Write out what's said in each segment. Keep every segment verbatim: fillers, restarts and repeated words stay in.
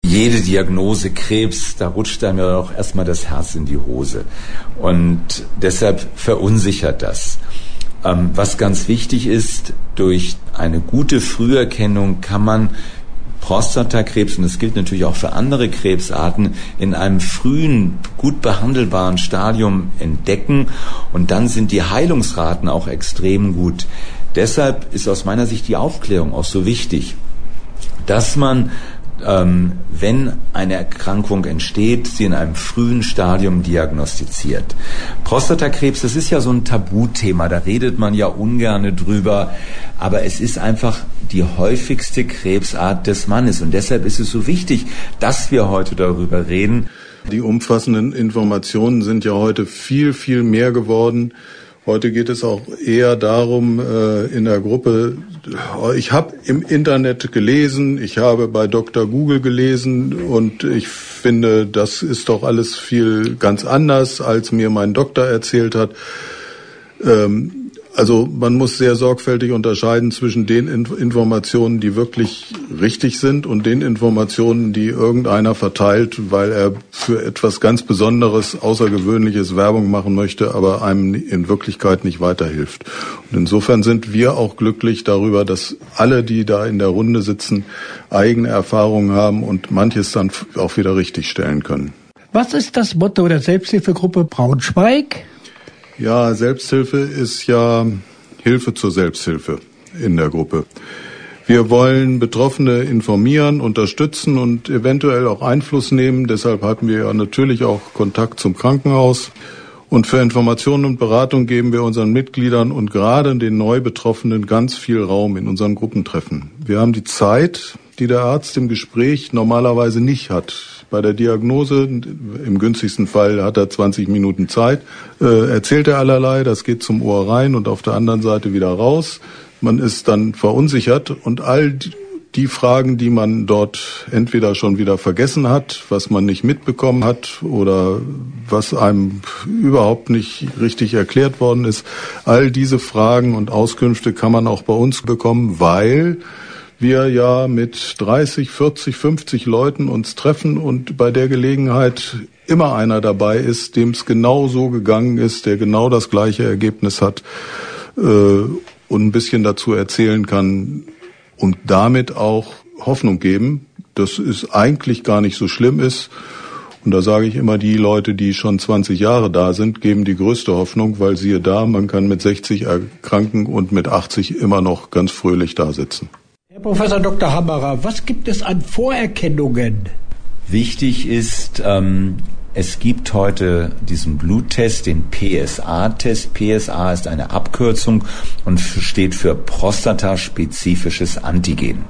Jede Diagnose Krebs, da rutscht einem ja auch erstmal das Herz in die Hose. Und deshalb verunsichert das. Ähm, was ganz wichtig ist, durch eine gute Früherkennung kann man Prostatakrebs, und das gilt natürlich auch für andere Krebsarten, in einem frühen, gut behandelbaren Stadium entdecken, und dann sind die Heilungsraten auch extrem gut. Deshalb ist aus meiner Sicht die Aufklärung auch so wichtig, dass man, ähm, wenn eine Erkrankung entsteht, sie in einem frühen Stadium diagnostiziert. Prostatakrebs, das ist ja so ein Tabuthema, da redet man ja ungern drüber, aber es ist einfach die häufigste Krebsart des Mannes, und deshalb ist es so wichtig, dass wir heute darüber reden. Die umfassenden Informationen sind ja heute viel, viel mehr geworden. Heute geht es auch eher darum, in der Gruppe, ich habe im Internet gelesen, ich habe bei Doktor Google gelesen, und ich finde, das ist doch alles viel ganz anders, als mir mein Doktor erzählt hat. Also man muss sehr sorgfältig unterscheiden zwischen den Informationen, die wirklich richtig sind, und den Informationen, die irgendeiner verteilt, weil er für etwas ganz Besonderes, Außergewöhnliches Werbung machen möchte, aber einem in Wirklichkeit nicht weiterhilft. Und insofern sind wir auch glücklich darüber, dass alle, die da in der Runde sitzen, eigene Erfahrungen haben und manches dann auch wieder richtigstellen können. Was ist das Motto der Selbsthilfegruppe Braunschweig? Ja, Selbsthilfe ist ja Hilfe zur Selbsthilfe in der Gruppe. Wir wollen Betroffene informieren, unterstützen und eventuell auch Einfluss nehmen. Deshalb hatten wir ja natürlich auch Kontakt zum Krankenhaus. Und für Informationen und Beratung geben wir unseren Mitgliedern und gerade den Neubetroffenen ganz viel Raum in unseren Gruppentreffen. Wir haben die Zeit, die der Arzt im Gespräch normalerweise nicht hat. Bei der Diagnose, im günstigsten Fall hat er zwanzig Minuten Zeit, äh, erzählt er allerlei, das geht zum Ohr rein und auf der anderen Seite wieder raus. Man ist dann verunsichert, und all die Fragen, die man dort entweder schon wieder vergessen hat, was man nicht mitbekommen hat oder was einem überhaupt nicht richtig erklärt worden ist, all diese Fragen und Auskünfte kann man auch bei uns bekommen, weil wir ja mit dreißig, vierzig, fünfzig Leuten uns treffen und bei der Gelegenheit immer einer dabei ist, dem es genau so gegangen ist, der genau das gleiche Ergebnis hat äh, und ein bisschen dazu erzählen kann und damit auch Hoffnung geben, dass es eigentlich gar nicht so schlimm ist. Und da sage ich immer, die Leute, die schon zwanzig Jahre da sind, geben die größte Hoffnung, weil siehe da, man kann mit sechzig erkranken und mit achtzig immer noch ganz fröhlich da sitzen. Herr Professor Doktor Hammerer, was gibt es an Vorerkennungen? Wichtig ist, ähm, es gibt heute diesen Bluttest, den P S A-Test. P S A ist eine Abkürzung und steht für prostataspezifisches Antigen.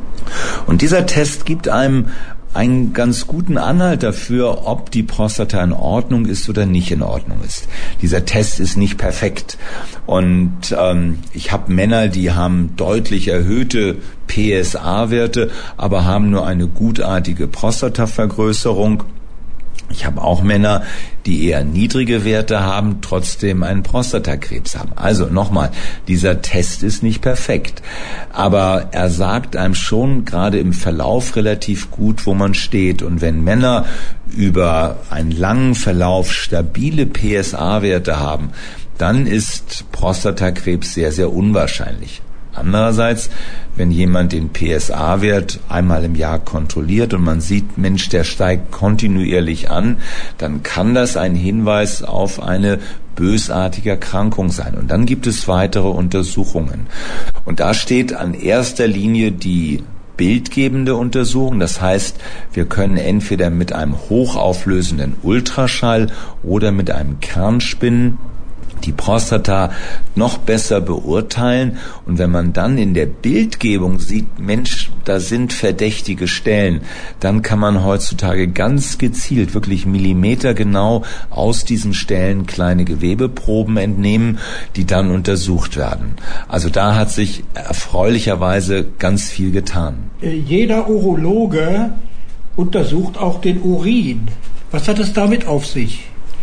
Und dieser Test gibt einem einen ganz guten Anhalt dafür, ob die Prostata in Ordnung ist oder nicht in Ordnung ist. Dieser Test ist nicht perfekt. Und ähm, ich habe Männer, die haben deutlich erhöhte P S A-Werte, aber haben nur eine gutartige Prostatavergrößerung. Ich habe auch Männer, die eher niedrige Werte haben, trotzdem einen Prostatakrebs haben. Also nochmal, dieser Test ist nicht perfekt. Aber er sagt einem schon gerade im Verlauf relativ gut, wo man steht. Und wenn Männer über einen langen Verlauf stabile P S A-Werte haben, dann ist Prostatakrebs sehr, sehr unwahrscheinlich. Andererseits, wenn jemand den P S A-Wert einmal im Jahr kontrolliert und man sieht, Mensch, der steigt kontinuierlich an, dann kann das ein Hinweis auf eine bösartige Erkrankung sein. Und dann gibt es weitere Untersuchungen. Und da steht an erster Linie die bildgebende Untersuchung. Das heißt, wir können entweder mit einem hochauflösenden Ultraschall oder mit einem Kernspinnen die Prostata noch besser beurteilen. Und wenn man dann in der Bildgebung sieht, Mensch, da sind verdächtige Stellen, dann kann man heutzutage ganz gezielt, wirklich millimetergenau aus diesen Stellen kleine Gewebeproben entnehmen, die dann untersucht werden. Also da hat sich erfreulicherweise ganz viel getan. Jeder Urologe untersucht auch den Urin. Was hat es damit auf sich?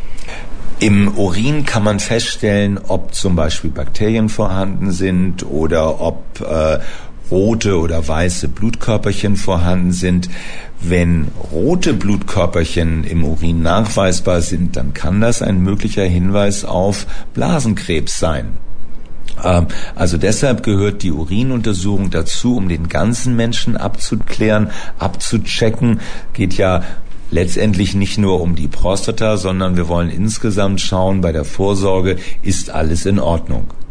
Im Urin kann man feststellen, ob zum Beispiel Bakterien vorhanden sind oder ob äh, rote oder weiße Blutkörperchen vorhanden sind. Wenn rote Blutkörperchen im Urin nachweisbar sind, dann kann das ein möglicher Hinweis auf Blasenkrebs sein. Also deshalb gehört die Urinuntersuchung dazu, um den ganzen Menschen abzuklären, abzuchecken. Geht ja letztendlich nicht nur um die Prostata, sondern wir wollen insgesamt schauen, bei der Vorsorge ist alles in Ordnung.